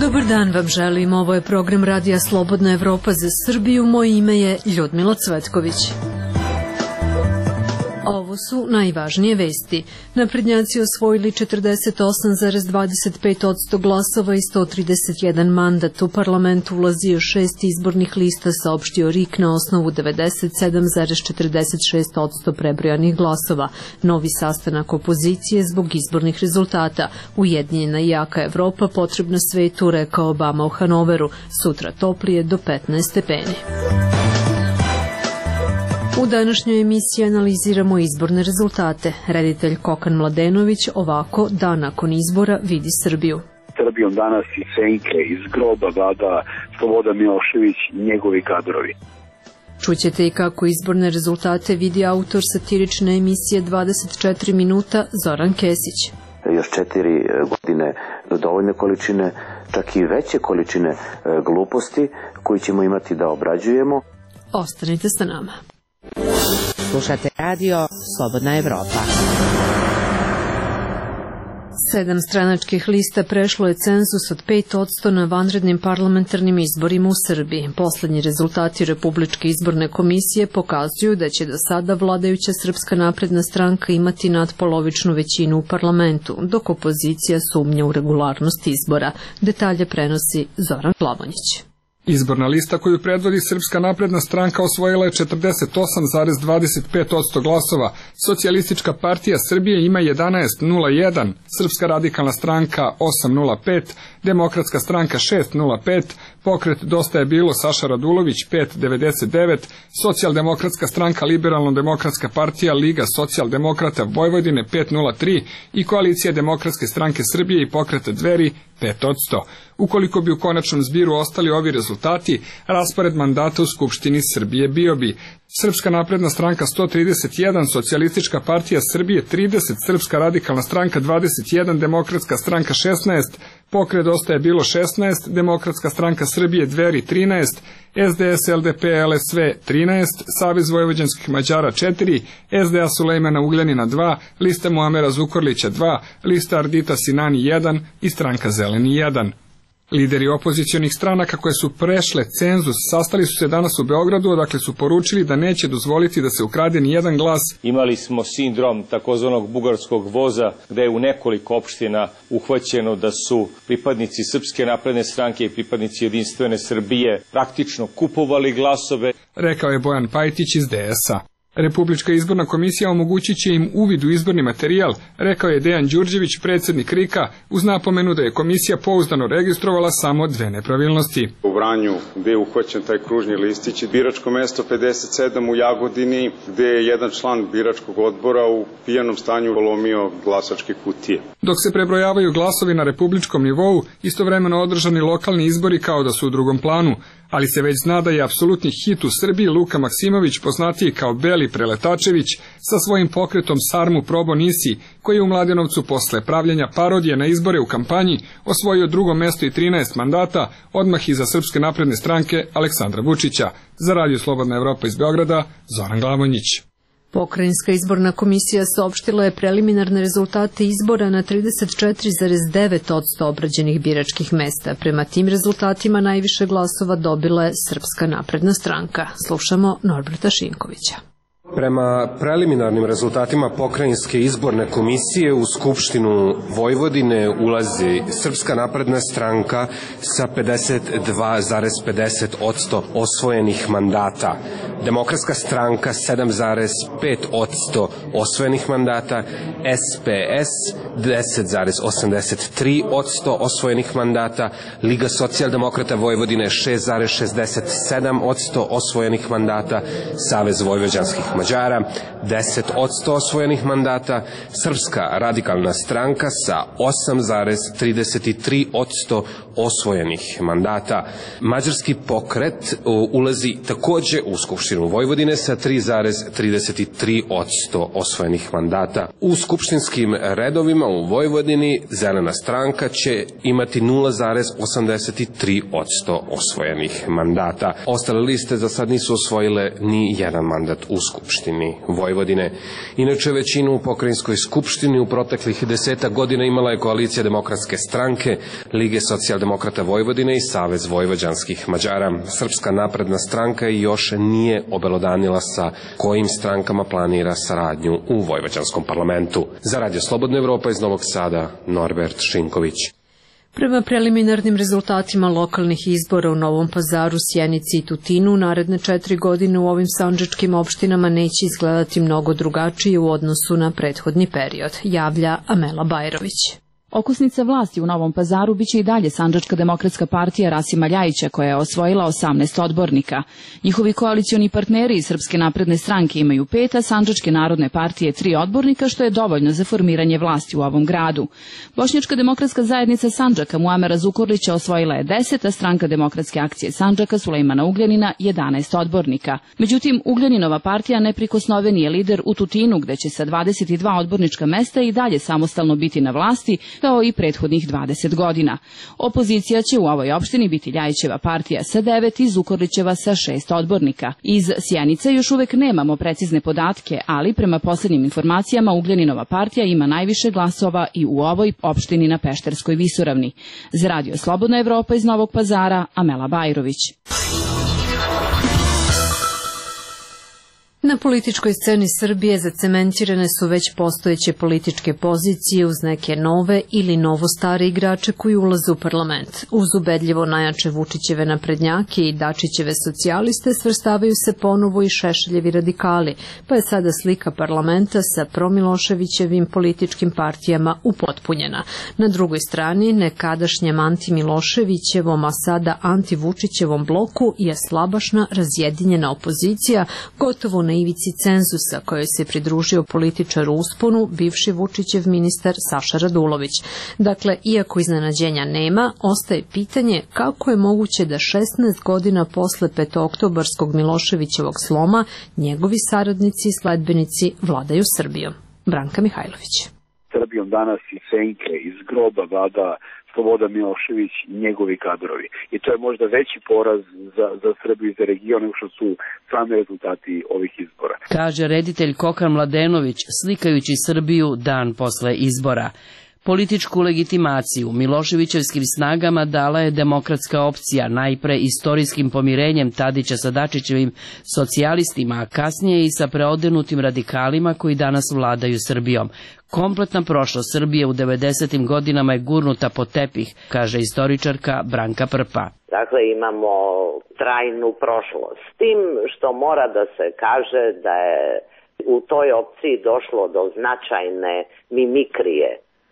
Dobar dan vam želim, ovo je program Radija Slobodna Evropa za Srbiju, moje ime je Ljudmila Cvetković. Ovo su najvažnije vesti. Naprednjaci osvojili 48,25% glasova i 131 mandat. U parlamentu ulazio 6 izbornih lista, saopštio RIK na osnovu 97,46% prebrojanih glasova. Novi sastanak opozicije zbog izbornih rezultata. Ujedinjena i jaka Evropa potrebna svetu, rekao Obama u Hanoveru. Sutra toplije do 15 stepeni. U današnjoj emisiji analiziramo izborne rezultate. Reditelj Kokan Mladenović ovako dan nakon izbora vidi Srbiju. Srbijom danas iz senke, iz groba vlada Slobodan Milošević i njegovi kadrovi. Čućete i kako izborne rezultate vidi autor satirične emisije 24 minuta Zoran Kesić. Još 4 godine dovoljne količine, čak i veće količine gluposti koji ćemo imati da obrađujemo. Ostanite sa nama. Slušate radio Slobodna Evropa. 7 stranačkih lista prešlo je cenzus od 5% na vanrednim parlamentarnim izborima u Srbiji. Poslednji rezultati Republičke izborne komisije pokazuju da će do sada vladajuća Srpska napredna stranka imati nadpolovičnu većinu u parlamentu, dok opozicija sumnja u regularnost izbora. Detalje prenosi Zoran Glavonjić. Izborna lista koju predvodi Srpska napredna stranka osvojila je 48,25% glasova, Socijalistička partija Srbije ima 11,01%, Srpska radikalna stranka 8,05%, Demokratska stranka 6,05%, Pokret Dosta je bilo Saša Radulović 5,99%, Socijaldemokratska stranka Liberalno-demokratska partija Liga socijaldemokrata Vojvodine 5,03% i Koalicija demokratske stranke Srbije i Pokreta Dveri 5%. Ukoliko bi u konačnom zbiru ostali ovi rezultati, raspored mandata u Skupštini Srbije bio bi: Srpska napredna stranka 131, Socijalistička partija Srbije 30, Srpska radikalna stranka 21, Demokratska stranka 16, Pokret Dosta je bilo 16, Demokratska stranka Srbije Dveri 13, SDS LDP LSV 13, Savez vojvođanskih Mađara 4, SDA Sulejmana Ugljanina 2, lista Muamera Zukorlića 2, lista Ardita Sinani 1 i stranka Zeleni 1. Lideri opozicionih stranaka koje su prešle cenzus sastali su se danas u Beogradu, odakle su poručili da neće dozvoliti da se ukrade ni jedan glas. Imali smo sindrom takozvanog bugarskog voza, gde je u nekoliko opština uhvaćeno da su pripadnici Srpske napredne stranke i pripadnici Jedinstvene Srbije praktično kupovali glasove, rekao je Bojan Pajtić iz DS-a. Republička izborna komisija omogućit će im uvid u izborni materijal, rekao je Dejan Đurđević, predsjednik RIK-a, uz napomenu da je komisija pouzdano registrovala samo 2 nepravilnosti. U Vranju, gde je uhvaćen taj kružni listić, biračko mesto 57 u Jagodini, gde je jedan član biračkog odbora u pijanom stanju polomio glasačke kutije. Dok se prebrojavaju glasovi na republičkom nivou, istovremeno održani lokalni izbori kao da su u drugom planu, ali se već zna da je apsolutni hit u Srbiji Luka Maksimović, poznatiji kao Beli Preletačević, sa svojim pokretom Sarmu Probo Nisi, koji je u Mladenovcu posle pravljenja parodije na izbore u kampanji osvojio 2. mesto i 13 mandata, odmah iza Srpske napredne stranke Aleksandra Vučića. Za Radio Slobodna Evropa iz Beograda, Zoran Glavonjić. Pokrajinska izborna komisija saopštila je preliminarne rezultate izbora na 34,9% obrađenih biračkih mesta. Prema tim rezultatima najviše glasova dobila je Srpska napredna stranka. Slušamo Norberta Šinkovića. Prema preliminarnim rezultatima Pokrajinske izborne komisije u Skupštinu Vojvodine ulazi Srpska napredna stranka sa 52,50% osvojenih mandata, Demokratska stranka 7,5% osvojenih mandata, SPS 10,83% osvojenih mandata, Liga socijaldemokrata Vojvodine 6,67% osvojenih mandata, Savez vojvođanskih Mađara 10% osvojenih mandata, Srpska radikalna stranka sa 8,33% osvojenih mandata. Mađarski pokret ulazi takođe u Skupštinu Vojvodine sa 3,33% osvojenih mandata. U skupštinskim redovima u Vojvodini Zelena stranka će imati 0,83% osvojenih mandata. Ostale liste za sad nisu osvojile ni jedan mandat u Skupštini. skupštini Vojvodine. Inače, većinu u pokrajinskoj skupštini u proteklih 10 godina imala je koalicija Demokratske stranke, Lige socijaldemokrata Vojvodine i Savez vojvođanskih Mađara. Srpska napredna stranka još nije obelodanila sa kojim strankama planira saradnju u vojvođanskom parlamentu. Za Radio Slobodna Evropa iz Novog Sada, Norbert Šinković. Prema preliminarnim rezultatima lokalnih izbora u Novom Pazaru, Sjenici i Tutinu, naredne 4 godine u ovim sandžačkim opštinama neće izgledati mnogo drugačije u odnosu na prethodni period, javlja Amela Bajrović. Okosnica vlasti u Novom Pazaru biće i dalje Sandžačka demokratska partija Rasima Ljajića, koja je osvojila 18 odbornika. Njihovi koalicioni partneri iz Srpske napredne stranke imaju 5, a Sandžačke narodne partije 3 odbornika, što je dovoljno za formiranje vlasti u ovom gradu. Bošnjačka demokratska zajednica Sandžaka Muamera Zukorlića osvojila je 10, a Stranka demokratske akcije Sandžaka Sulejmana Ugljanina 11 odbornika. Međutim, Ugljaninova partija neprikosnoveni je lider u Tutinu, gde će sa 22 odbornička mesta i dalje samostalno biti na vlasti, kao i prethodnih 20 godina. Opozicija će u ovoj opštini biti Ljajićeva partija sa 9 i Zukorlićeva sa 6 odbornika. Iz Sjenice još uvek nemamo precizne podatke, ali prema poslednjim informacijama Ugljaninova partija ima najviše glasova i u ovoj opštini na Pešterskoj visoravni. Za Radio Slobodna Evropa iz Novog Pazara, Amela Bajrović. Na političkoj sceni Srbije zacementirane su već postojeće političke pozicije uz neke nove ili novo-stare igrače koji ulaze u parlament. Uz ubedljivo najjače Vučićeve naprednjake i Dačićeve socijaliste svrstavaju se ponovo i Šešeljevi radikali, pa je sada slika parlamenta sa promiloševićevim političkim partijama upotpunjena. Na drugoj strani, nekadašnjem anti-Miloševićevom, a sada anti-Vučićevom bloku je slabašna, razjedinjena opozicija, gotovo na ivici cenzusa kojoj se pridružio političar u usponu, bivši Vučićev ministar Saša Radulović. Dakle, iako iznenađenja nema, ostaje pitanje kako je moguće da 16 godina posle petooktobarskog Miloševićevog sloma njegovi saradnici i sledbenici vladaju Srbijom. Branka Mihajlović. Srbijom danas iz senke, iz groba vlada Slobodan Milošević i njegovi kadrovi. I to je možda veći poraz za Srbiju i za region nego što su sami rezultati ovih izbora. Kaže reditelj Kokan Mladenović, slikajući Srbiju dan posle izbora. Političku legitimaciju Miloševićevskim snagama dala je demokratska opcija, najpre istorijskim pomirenjem Tadića sa Dačićevim socijalistima, a kasnije i sa preodenutim radikalima koji danas vladaju Srbijom. Kompletna prošlost Srbije u 90. godinama je gurnuta pod tepih, kaže istoričarka Branka Prpa. Dakle, imamo trajnu prošlost. S tim što mora da se kaže da je u toj opciji došlo do značajne mimikrije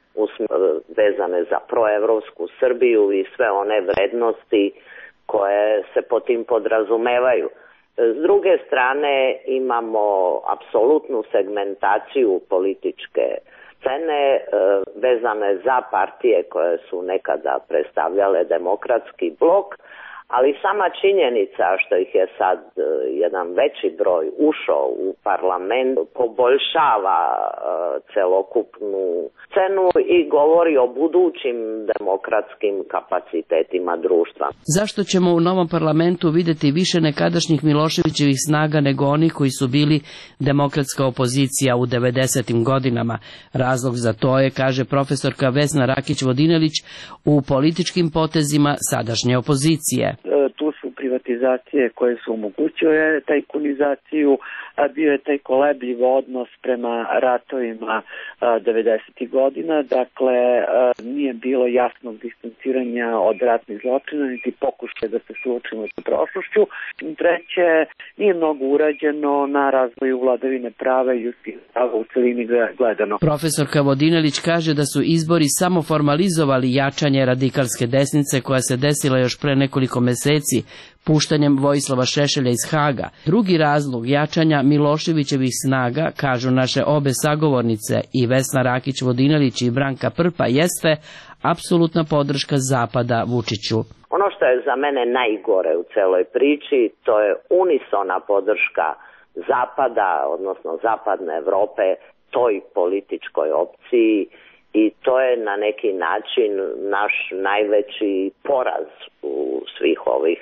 vezane za proevropsku Srbiju i sve one vrednosti koje se po tim podrazumevaju. S druge strane imamo apsolutnu segmentaciju političke scene vezane za partije koje su nekada predstavljale demokratski blok, ali sama činjenica što ih je sad jedan veći broj ušao u parlament poboljšava celokupnu scenu i govori o budućim demokratskim kapacitetima društva. Zašto ćemo u novom parlamentu videti više nekadašnjih Miloševićevih snaga nego oni koji su bili demokratska opozicija u 90. godinama? Razlog za to je, kaže profesorka Vesna Rakić-Vodinelić, u političkim potezima sadašnje opozicije. Tu su privatizacije koje su omogućile tajkunizaciju, bio je taj kolebljiv odnos prema ratovima 90. godina, dakle nije bilo jasnog distanciranja od ratnih zločina, niti pokušaja da se suočimo sa prošlošću. Treće, nije mnogo urađeno na razvoju vladavine prava i ljudskih prava u celini gledano. Profesorka Vodinelić kaže da su izbori samo formalizovali jačanje radikalske desnice koja se desila još pre nekoliko meseci puštanjem Vojislava Šešelja iz Haga. Drugi razlog jačanja Miloševićevih snaga, kažu naše obe sagovornice i Vesna Rakić-Vodinelić i Branka Prpa, jeste apsolutna podrška Zapada Vučiću. Ono što je za mene najgore u celoj priči, to je unisona podrška Zapada, odnosno Zapadne Evrope, toj političkoj opciji i to je na neki način naš najveći poraz u svih ovih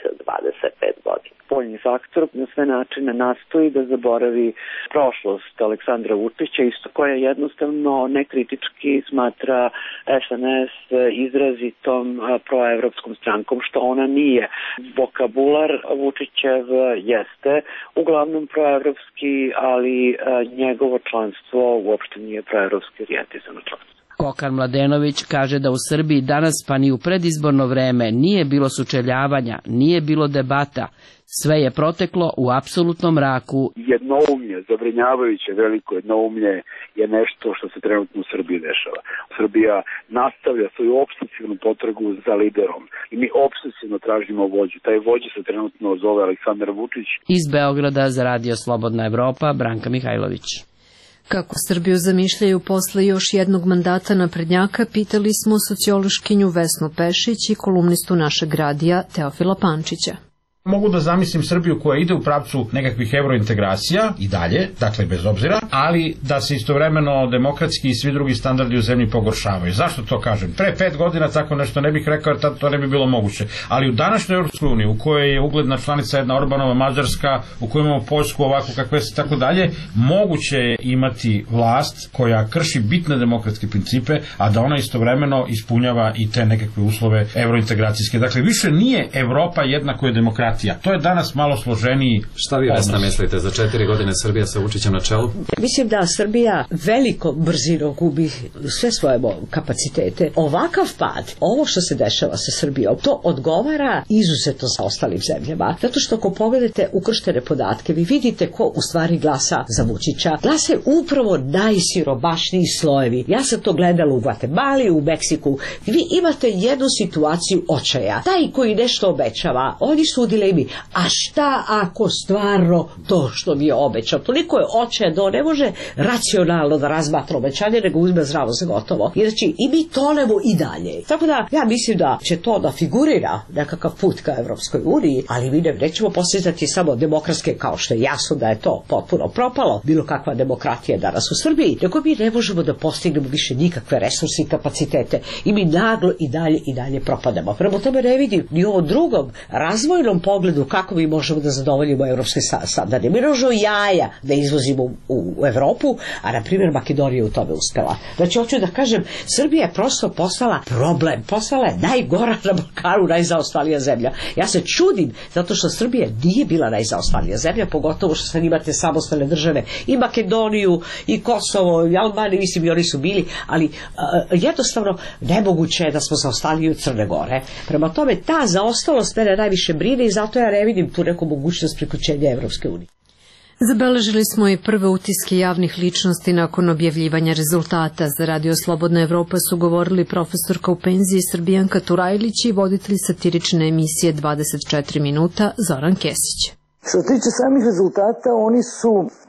25 godina. Spoljni faktor na sve načine nastoji da zaboravi prošlost Aleksandra Vučića, isto koja jednostavno nekritički smatra SNS izrazitom proevropskom strankom, što ona nije. Vokabular Vučićev jeste uglavnom proevropski, ali njegovo članstvo uopšte nije proevropski orijentizano članstvo. Kokan Mladenović kaže da u Srbiji danas pa ni u predizborno vreme nije bilo sučeljavanja, nije bilo debata, sve je proteklo u apsolutnom mraku. Jednoumlje, zabrinjavajuće veliko jednoumlje je nešto što se trenutno u Srbiji dešava. Srbija nastavlja svoju opsesivnu potragu za liderom i mi opsesivno tražimo vođu. Taj vođa se trenutno zove Aleksandar Vučić. Iz Beograda za Radio Slobodna Evropa, Branka Mihajlović. Kako Srbiju zamišljaju posle još jednog mandata naprednjaka, pitali smo sociološkinju Vesnu Pešić i kolumnistu našeg radija Teofila Pančića. Mogu da zamislim Srbiju koja ide u pravcu nekakvih eurointegracija i dalje, dakle bez obzira, ali da se istovremeno demokratski i svi drugi standardi u zemlji pogoršavaju. Zašto to kažem? Pre 5 godina tako nešto ne bih rekao, jer tad to ne bi bilo moguće. Ali u današnjoj Europskoj uniji, u kojoj je ugledna članica jedna Orbanova Mađarska, u kojoj imamo Poljsku ovako kakve se tako dalje, moguće je imati vlast koja krši bitne demokratske principe, a da ona istovremeno ispunjava i te nekakve uslove eurointegracijske. Dakle, više nije Evropa jednako je demokratija. To je danas malo složeniji. Šta vi, Vesna, mislite za 4 godine Srbija sa Vučićem na čelu? Mislim da Srbija veliko brzino gubi sve svoje kapacitete. Ovakav pad, ovo što se dešava sa Srbijom, to odgovara izuzetno sa ostalim zemljama. Zato što ako pogledate ukrštene podatke, vi vidite ko u stvari glasa za Vučića. Glasa upravo najsiromašniji slojevi. Ja sam to gledala u Gvatemali, u Meksiku. Vi imate jednu situaciju očaja. Taj koji nešto obećava, oni su u dilemi. A šta ako stvarno to što mi je obećao? Toliko je očaja da on ne može racionalno da razmatra obećanje, nego uzme zdravo za gotovo. I znači, i mi tonemo i dalje. Tako da, ja mislim da će to da figurira nekakav put ka Evropskoj uniji, ali mi nećemo postizati samo demokratske, kao što je jasno da je to potpuno propalo, bilo kakva demokratija danas u Srbiji, nego mi ne možemo da postignemo više nikakve resurse i kapacitete. I mi naglo i dalje propadamo. Prema tome ne vidim ni ovom drugom razvojnom pogledu kako mi možemo da zadovoljimo evropske standarde. Mi možemo jaja da izvozimo u Evropu, a na primjer Makedonija u tome uspela. Znači, hoću da kažem, Srbija je prosto postala problem, postala je najgora na Balkanu, najzaostalija zemlja. Ja se čudim, zato što Srbija nije bila najzaostalija zemlja, pogotovo što sad imate samostalne države i Makedoniju, i Kosovo, i Albaniju, mislim i oni su bili, ali jednostavno nemoguće je da smo zaostaliji od Crne Gore. Prema tome, ta zaostalost mene najviše brine i zato ja ne vidim tu neku mogućnost priključenja Evropske unije. Zabeležili smo i prve utiske javnih ličnosti nakon objavljivanja rezultata. Za Radio Slobodna Evropa su govorili profesorka u penziji Srbijanka Turajlić i voditelj satirične emisije 24 minuta Zoran Kesić. Što se tiče samih rezultata, oni su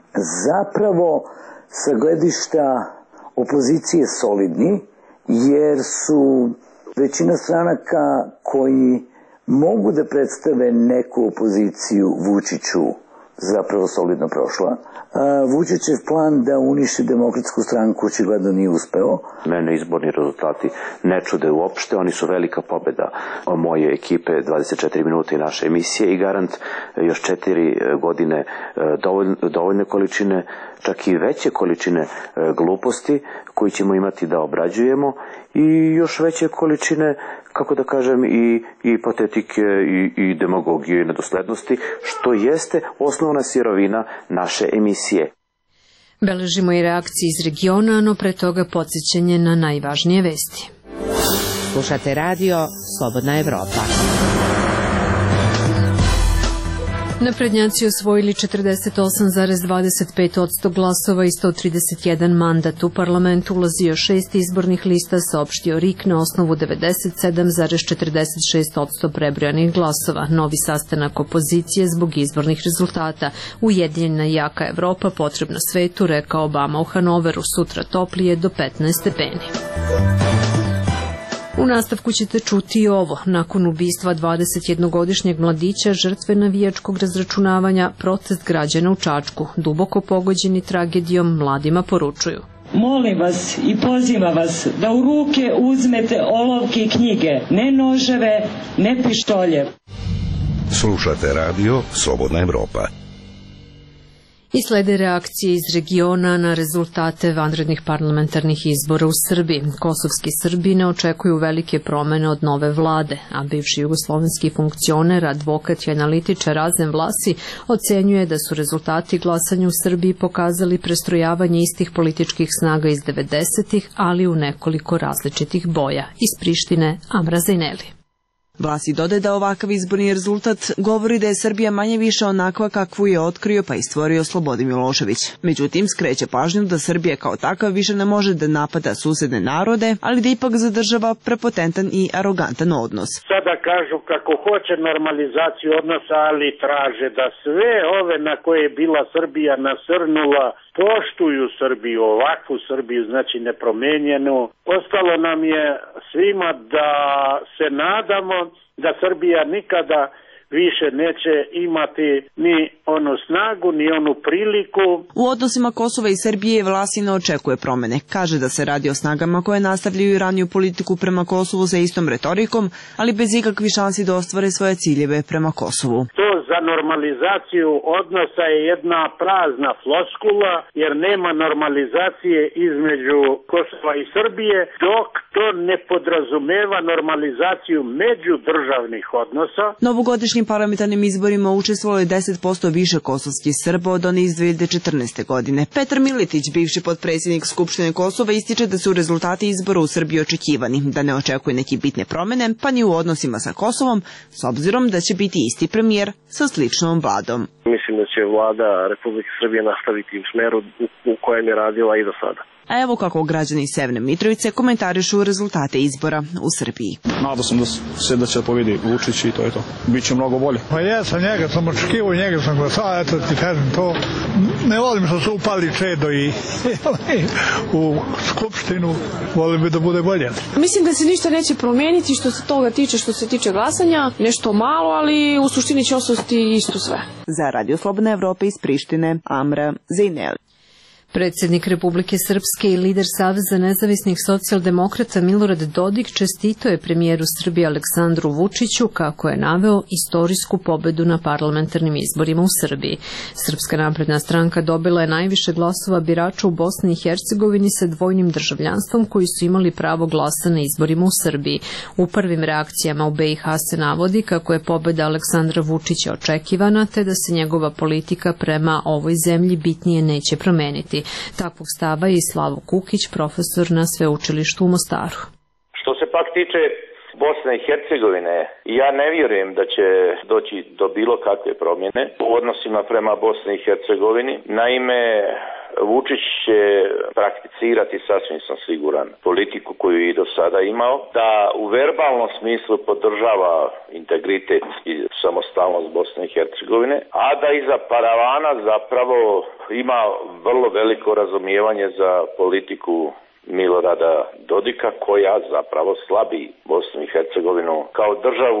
zapravo sa gledišta opozicije solidni, jer su većina stranaka koji mogu da predstave neku opoziciju Vučiću zapravo solidno prošla. Vučićev plan da uništi Demokratsku stranku očigledno nije uspeo. Mene izborni rezultati ne čude uopšte, oni su velika pobeda moje ekipe 24 minuta i naše emisije i garant još 4 godine dovoljne količine, čak i veće količine gluposti koji ćemo imati da obrađujemo i još veće količine, kako da kažem, i patetike i demagogije i nedoslednosti, što jeste osnovna sirovina naše emisije. Beležimo i reakcije iz regiona, no pre toga podsjećanje na najvažnije vesti. Slušate radio Slobodna Evropa. Naprednjaci osvojili 48,25% glasova i 131 mandat. U parlamentu ulazio 6 izbornih lista, saopštio RIK na osnovu 97,46% prebrojanih glasova. Novi sastanak opozicije zbog izbornih rezultata. Ujedinjena i jaka Evropa potrebna svetu, rekao Obama u Hanoveru. Sutra toplije do 15 stepeni. U nastavku ćete čuti i ovo. Nakon ubistva 21-godišnjeg mladića, žrtve navijačkog razračunavanja, protest građana u Čačku. Duboko pogođeni tragedijom, mladima poručuju. molim vas i pozivam vas da u ruke uzmete olovke i knjige, ne noževe, ne pištolje. Slušate radio Slobodna Evropa. I slede reakcije iz regiona na rezultate vanrednih parlamentarnih izbora u Srbiji. Kosovski Srbi ne očekuju velike promene od nove vlade, a bivši jugoslovenski funkcioner, advokat i analitičar Razem Vlasi ocenjuje da su rezultati glasanja u Srbiji pokazali prestrojavanje istih političkih snaga iz 90-ih, ali u nekoliko različitih boja. Iz Prištine, Amra Zajneli. Vlasi dodaje da ovakav izborni rezultat govori da je Srbija manje više onakva kakvu je otkrio pa i stvorio Slobodan Milošević. Međutim, skreće pažnju da Srbija kao takav više ne može da napada susedne narode, ali da ipak zadržava prepotentan i arogantan odnos. Sada kažu kako hoće normalizaciju odnosa, ali traže da sve ove na koje je bila Srbija nasrnula poštuju Srbiju, ovakvu Srbiju, znači nepromenjenu. Ostalo nam je svima da se nadamo da Srbija nikada više neće imati ni onu snagu, ni onu priliku. U odnosima Kosova i Srbije Vlasi ne očekuje promene. Kaže da se radi o snagama koje nastavljaju raniju politiku prema Kosovu sa istom retorikom, ali bez ikakvih šansi da ostvare svoje ciljeve prema Kosovu. To za normalizaciju odnosa je jedna prazna floskula, jer nema normalizacije između Kosova i Srbije, dok to ne podrazumeva normalizaciju međudržavnih odnosa. Novogodišnjim parlamentarnim izborima učestvovalo je 10% više kosovskih Srba od onih iz 2014. godine. Petar Miletić, bivši potpredsjednik Skupštine Kosova, ističe da su rezultati izbora u Srbiji očekivani, da ne očekuje neke bitne promene, pa ni u odnosima sa Kosovom, s obzirom da će biti isti premijer sa sličnom vladom. Mislim da će vlada Republike Srbije nastaviti u smeru u kojem je radila i do sada. A evo kako građani Severne Mitrovice komentarišu rezultate izbora u Srbiji. Nadao sam da će pobedi Vučić i to je to. Biće mnogo bolje. Pa jesam, njega sam očekivao, njega sam glasao, eto ti kažem to. Ne volim što su upali čedo i u Skupštinu, volim bi da bude bolje. Mislim da se ništa neće promeniti što se toga tiče, što se tiče glasanja, nešto malo, ali u suštini će ostati isto sve. Za Radio Slobodna Evropa iz Prištine, Amra Zajneli. Predsjednik Republike Srpske i lider Saveza nezavisnih socijaldemokrata Milorad Dodik čestitao je premijeru Srbije Aleksandru Vučiću kako je naveo istorijsku pobedu na parlamentarnim izborima u Srbiji. Srpska napredna stranka dobila je najviše glasova birača u Bosni i Hercegovini sa dvojnim državljanstvom koji su imali pravo glasa na izborima u Srbiji. U prvim reakcijama u BiH se navodi kako je pobeda Aleksandra Vučića očekivana te da se njegova politika prema ovoj zemlji bitnije neće promeniti. Takvog stava je i Slavo Kukić, profesor na sveučilištu u Mostaru. Što se pak tiče Bosne i Hercegovine, ja ne vjerujem da će doći do bilo kakve promjene u odnosima prema Bosni i Hercegovini. Naime, Vučić će prakticirati, sasvim sam siguran, politiku koju je i do sada imao, da u verbalnom smislu podržava integritet i samostalnost Bosne i Hercegovine, a da iza paravana zapravo ima vrlo veliko razumijevanje za politiku Milorada Dodika, koja zapravo slabi Bosnu i Hercegovinu kao državu.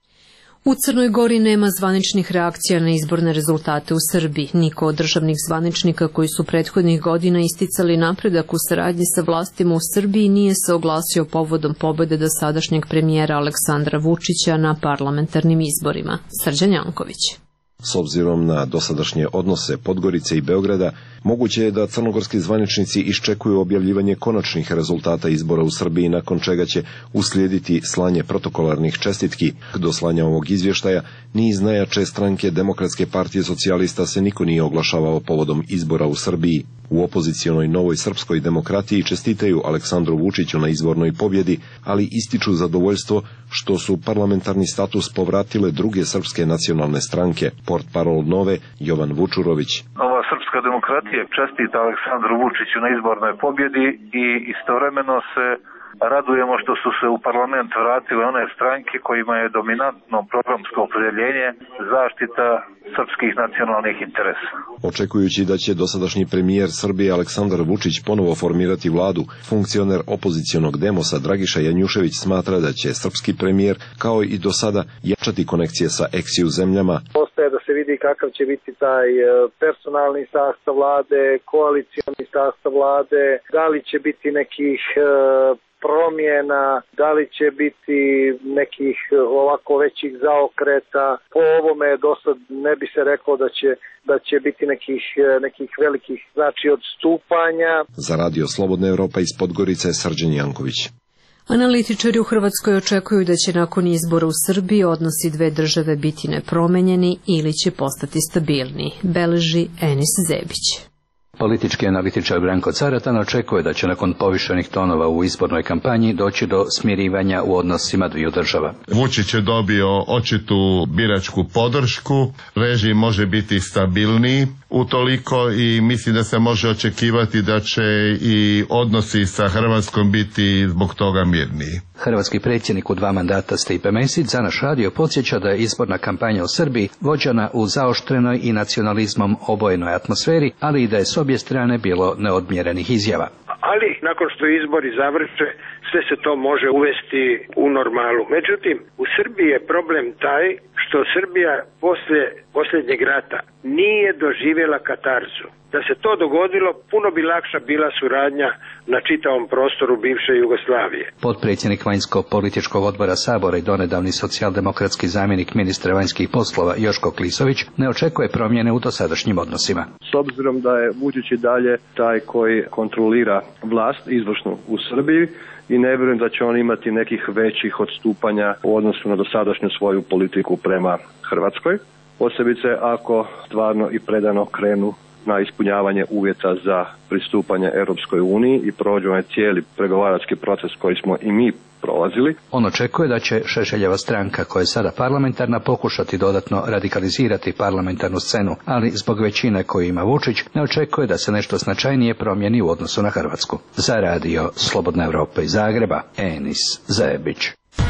U Crnoj Gori nema zvaničnih reakcija na izborne rezultate u Srbiji. Niko od državnih zvaničnika koji su prethodnih godina isticali napredak u saradnji sa vlastima u Srbiji nije se oglasio povodom pobede dosadašnjeg premijera Aleksandra Vučića na parlamentarnim izborima. Srđan Janković. S obzirom na dosadašnje odnose Podgorice i Beograda, moguće je da crnogorski zvaničnici iščekuju objavljivanje konačnih rezultata izbora u Srbiji, nakon čega će uslijediti slanje protokolarnih čestitki. Do slanja ovog izvještaja ni iz najjače stranke Demokratske partije socijalista se niko nije oglašavao povodom izbora u Srbiji. U opozicionoj Novoj srpskoj demokratiji čestitaju Aleksandru Vučiću na izbornoj pobjedi, ali ističu zadovoljstvo što su parlamentarni status povratile druge srpske nacionalne stranke. Portparol Nove, Jovan Vučurović. Nova srpska demokratija čestita Aleksandru Vučiću na izbornoj pobjedi i istovremeno se radujemo što su se u parlament vratile one stranke kojima je dominantno programsko opredjeljenje zaštita srpskih nacionalnih interesa. Očekujući da će dosadašnji premijer Srbije Aleksandar Vučić ponovo formirati vladu, funkcioner opozicionog demosa Dragiša Janjušević smatra da će srpski premijer, kao i do sada, jačati konekcije sa ex-ju zemljama. Ostaje da se vidi vidi kakav će biti taj personalni sastav vlade, koalicioni sastav vlade, da li će biti nekih promjena, da li će biti nekih ovako većih zaokreta. Po ovome do sad ne bi se reklo da će biti nekih velikih odstupanja. Za Radio Slobodna Evropa iz Podgorice Srđan Janković. Analitičari u Hrvatskoj očekuju da će nakon izbora u Srbiji odnosi dve države biti nepromenjeni ili će postati stabilni, beleži Enis Zebić. Politički analitičar Branko Caratan očekuje da će nakon povišenih tonova u izbornoj kampanji doći do smirivanja u odnosima dviju država. Vučić je dobio očitu biračku podršku, režim može biti stabilniji utoliko i mislim da se može očekivati da će i odnosi sa Hrvatskom biti zbog toga mirniji. Hrvatski predsjednik u 2 mandata Stipe Mesić za naš radio podsjeća da je izborna kampanja u Srbiji vođena u zaoštrenoj i nacionalizmom obojenoj atmosferi, ali i da je s obje strane bilo neodmjerenih izjava. Ali nakon što izbori završe, sve se to može uvesti u normalu. Međutim, u Srbiji je problem taj što Srbija posle posljednjeg rata nije doživjela katarzu. Da se to dogodilo, puno bi lakša bila suradnja na čitavom prostoru bivše Jugoslavije. Potpredsjednik vanjsko-političkog odbora Sabora i donedavni socijaldemokratski zamjenik ministra vanjskih poslova Joško Klisović ne očekuje promjene u dosadašnjim odnosima. S obzirom da je Vučić i dalje taj koji kontrolira vlast izvršnu u Srbiji i ne vjerujem da će on imati nekih većih odstupanja u odnosu na dosadašnju svoju politiku prema Hrvatskoj. Posebice ako stvarno i predano krenu na ispunjavanje uvjeta za pristupanje Europskoj uniji i prođe cijeli pregovarački proces koji smo i mi prolazili. On očekuje da će Šešeljeva stranka, koja je sada parlamentarna, pokušati dodatno radikalizirati parlamentarnu scenu, ali zbog većine koju ima Vučić ne očekuje da se nešto značajnije promijeni u odnosu na Hrvatsku. Za radio Slobodna Evropa iz Zagreba, Enis Zebić.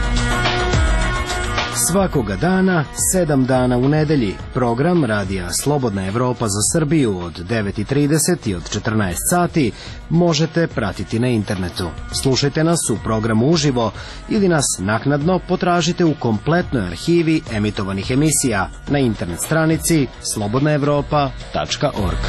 Svakoga dana, 7 dana u nedelji, program radija Slobodna Evropa za Srbiju od 9:30 i od 14 sati možete pratiti na internetu. Slušajte nas u programu uživo ili nas naknadno potražite u kompletnoj arhivi emitovanih emisija na internet stranici slobodnaevropa.org.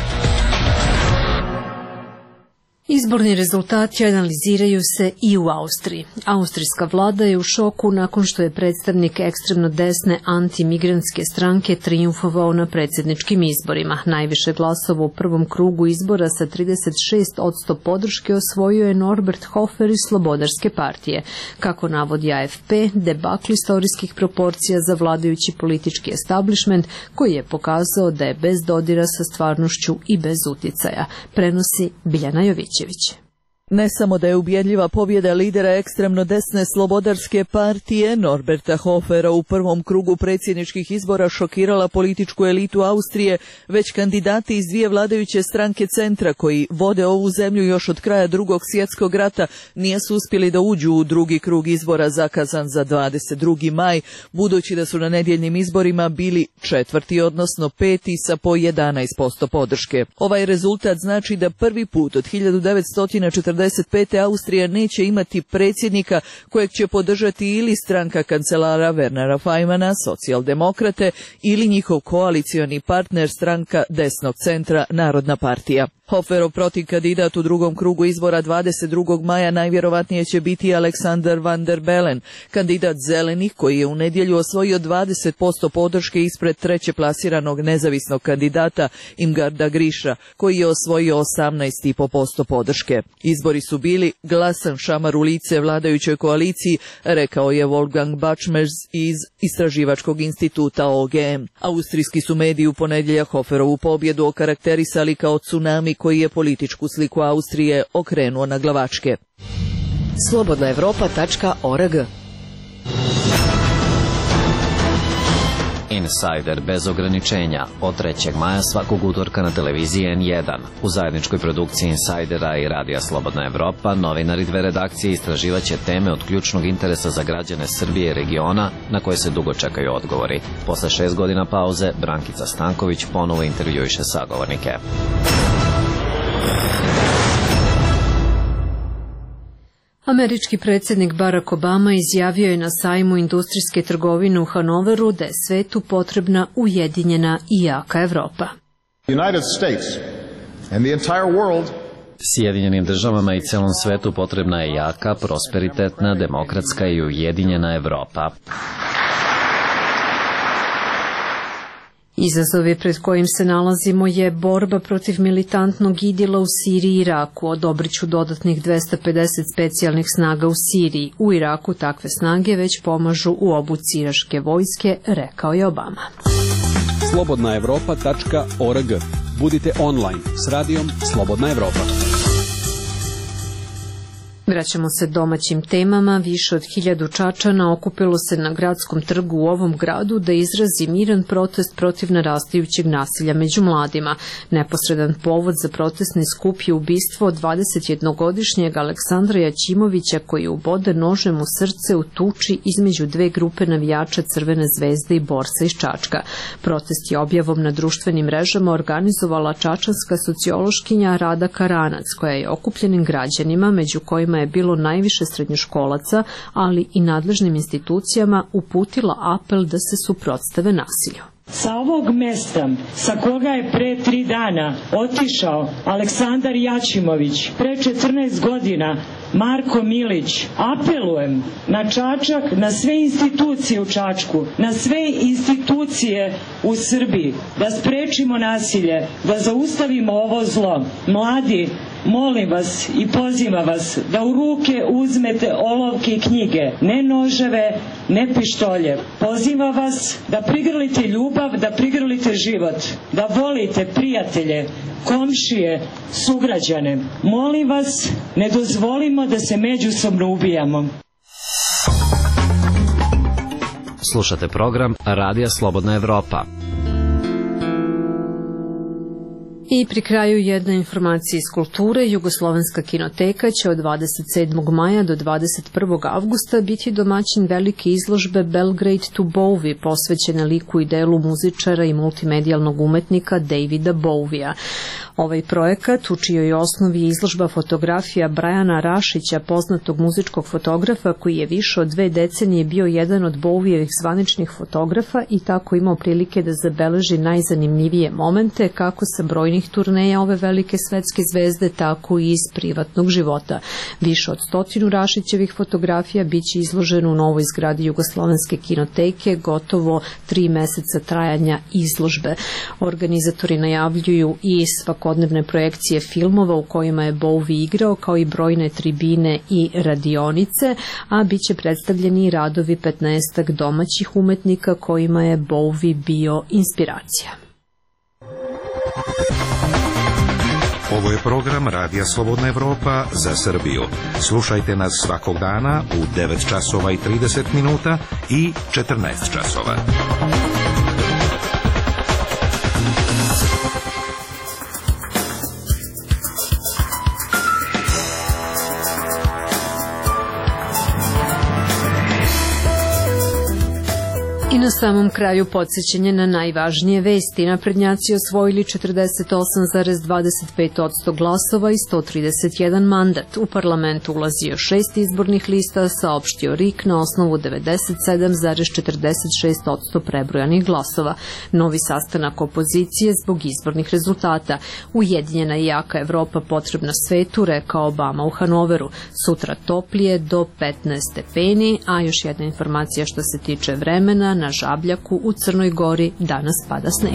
Izborni rezultati analiziraju se i u Austriji. Austrijska vlada je u šoku nakon što je predstavnik ekstremno desne antimigrantske stranke trijumfovao na predsjedničkim izborima. Najviše glasova u prvom krugu izbora sa 36% podrške osvojio je Norbert Hofer iz Slobodarske partije. Kako navodi AFP, debakl istorijskih proporcija za vladajući politički establishment koji je pokazao da je bez dodira sa stvarnošću i bez uticaja, prenosi Biljana Jović. Ne samo da je ubjedljiva pobjeda lidera ekstremno desne Slobodarske partije Norberta Hofera u prvom krugu predsjedničkih izbora šokirala političku elitu Austrije, već kandidati iz dvije vladajuće stranke centra koji vode ovu zemlju još od kraja Drugog svjetskog rata nisu uspjeli da uđu u drugi krug izbora zakazan za 22. maj, budući da su na nedjeljnim izborima bili četvrti, odnosno peti sa po 11% podrške. Ovaj rezultat znači da prvi put od 1945. Austrija neće imati predsjednika kojeg će podržati ili stranka kancelara Wernera Feynmana, socijaldemokrate, ili njihov koalicioni partner stranka desnog centra Narodna partija. Hoferov protivkandidat u drugom krugu izbora 22. maja najvjerovatnije će biti Alexander van der Bellen, kandidat zelenih koji je u nedjelju osvojio 20% podrške ispred treće plasiranog nezavisnog kandidata Imgarda Griša, koji je osvojio 18,5% podrške. Izbori su bili glasan šamar u lice vladajućoj koaliciji, rekao je Wolfgang Bačmers iz Istraživačkog instituta OGM. Austrijski su mediji u ponedjeljak Hoferovu pobjedu okarakterisali kao tsunami koji je političku sliku Austrije okrenuo na glavačke. slobodnaevropa.org. Insider bez ograničenja od 3. maja svakog utorka na televiziji N1. U zajedničkoj produkciji Insidera i Radija Slobodna Evropa novinari dve redakcije istraživaće teme od ključnog interesa za građane Srbije i regiona na koje se dugo čekaju odgovori. Posle 6 godina pauze, Brankica Stanković ponovo intervjuiše sagovornike. Američki predsjednik Barack Obama izjavio je na sajmu industrijske trgovine u Hanoveru da je svetu potrebna ujedinjena i jaka Evropa. United States and the entire world Sjedinjenim državama i celom svetu potrebna je jaka, prosperitetna, demokratska i ujedinjena Evropa. Izazovi pred kojim se nalazimo je borba protiv militantnog idila u Siriji i Iraku. Odobrit ću dodatnih 250 specijalnih snaga u Siriji. U Iraku takve snage već pomažu u obuci iraške vojske, rekao je Obama. slobodnaevropa.org. Budite online s radijom Slobodna Evropa. Vraćamo se domaćim temama. Više od 1000 Čačana okupilo se na gradskom trgu u ovom gradu da izrazi miran protest protiv narastajućeg nasilja među mladima. Neposredan povod za protestni skup je ubistvo 21-godišnjeg Aleksandra Jaćimovića koji je uboden nožem u srce u tuči između dve grupe navijača Crvene zvezde i Borsa iz Čačka. Protest je objavom na društvenim mrežama organizovala čačanska sociološkinja Rada Karanac, koja je okupljenim građanima, među kojima je bilo najviše srednjoškolaca, ali i nadležnim institucijama, uputila apel da se suprotstave nasilju. Sa ovog mesta sa koga je pre 3 dana otišao Aleksandar Jaćimović, pre 14 godina Marko Milić, apelujem na Čačak, na sve institucije u Čačku, na sve institucije u Srbiji, da sprečimo nasilje, da zaustavimo ovo zlo. Mladi, molim vas i pozivam vas da u ruke uzmete olovke i knjige, ne noževe, ne pištolje. Pozivam vas da prigrlite ljubav, da prigrlite život, da volite prijatelje, komšije, sugrađane. Molim vas, ne dozvolimo da se međusobno ubijamo. Slušate program Radija Slobodna Evropa. I pri kraju jedna informacija iz kulture. Jugoslovenska kinoteka će od 27. maja do 21. avgusta biti domaćin velike izložbe Belgrade to Bowie, posvećene liku i delu muzičara i multimedijalnog umetnika Davida Bowie-a. Ovaj projekat, u čijoj osnovi je izložba fotografija Brajana Rašića, poznatog muzičkog fotografa koji je više od 2 decenije bio jedan od Bowievih zvaničnih fotografa i tako imao prilike da zabeleži najzanimljivije momente kako sa brojnih turneja ove velike svetske zvezde, tako i iz privatnog života. Više od 100 Rašićevih fotografija biće izloženo u novoj zgradi Jugoslovenske kinoteke, gotovo 3 meseca trajanja izložbe. Organizatori najavljuju i svakodnevne projekcije filmova u kojima je Bowie igrao, kao i brojne tribine i radionice, a bit će predstavljeni i radovi 15 domaćih umetnika kojima je Bowie bio inspiracija. Ovo je program Radija Slobodna Evropa za Srbiju. Slušajte nas svakog dana u 9 časova i 30 minuta i 14 časova. I na samom kraju podsjećanje na najvažnije vesti. Naprednjaci osvojili 48,25% glasova i 131 mandat. U parlamentu ulazio 6 izbornih lista, saopštio RIK na osnovu 97,46% prebrojanih glasova. Novi sastanak opozicije zbog izbornih rezultata. Ujedinjena i jaka Evropa potrebna svetu, rekao Obama u Hanoveru. Sutra toplije do 15 stepeni, a još jedna informacija što se tiče vremena. Na Žabljaku u Crnoj Gori danas pada sneg.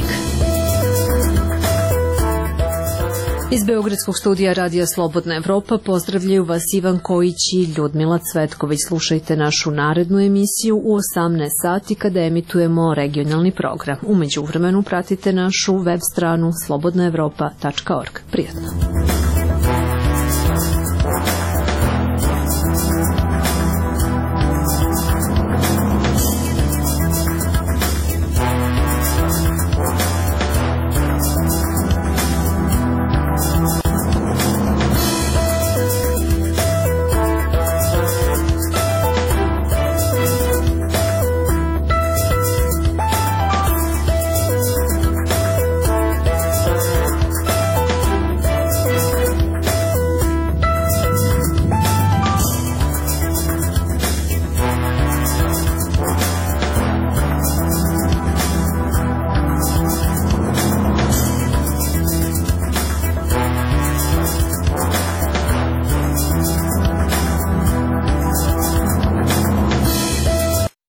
Iz Beogradskog studija Radija Slobodna Evropa pozdravljaju vas Ivan Kojić i Ljudmila Cvetković. Slušajte našu narednu emisiju u 18 sati kada emitujemo regionalni program. U međuvremenu pratite našu web stranu slobodnaevropa.org. Prijatno.